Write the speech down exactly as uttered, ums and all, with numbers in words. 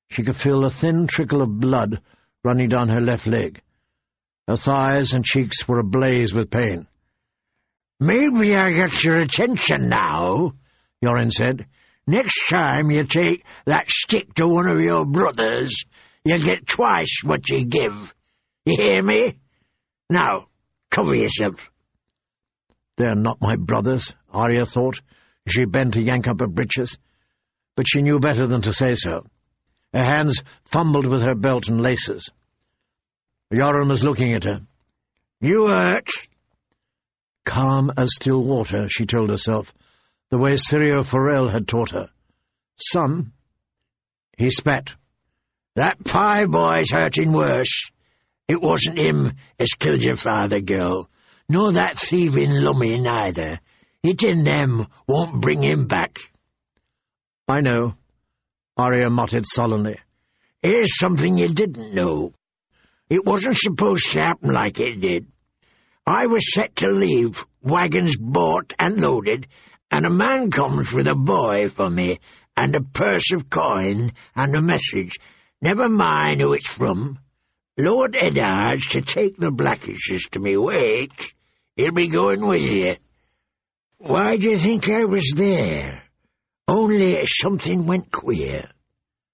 She could feel a thin trickle of blood running down her left leg. Her thighs and cheeks were ablaze with pain. "Maybe I get your attention now," Yorin said. "Next time you take that stick to one of your brothers, you get twice what you give. You hear me? Now, cover yourself." "They're not my brothers," Arya thought, as she bent to yank up her breeches. But she knew better than to say so. Her hands fumbled with her belt and laces. Yoren was looking at her. "You hurt?" Calm as still water, she told herself, the way Syrio Forel had taught her. "Some." He spat. "That pie boy's hurting worse. It wasn't him as killed your father, girl, nor that thieving lummy neither. Hitting them won't bring him back." "I know," Arya muttered sullenly. "Here's something you didn't know. It wasn't supposed to happen like it did. I was set to leave, wagons bought and loaded, and a man comes with a boy for me, and a purse of coin, and a message. Never mind who it's from. Lord Eddard's to take the Blackishes to me wake. He'll be going with you. Why do you think I was there? Only something went queer."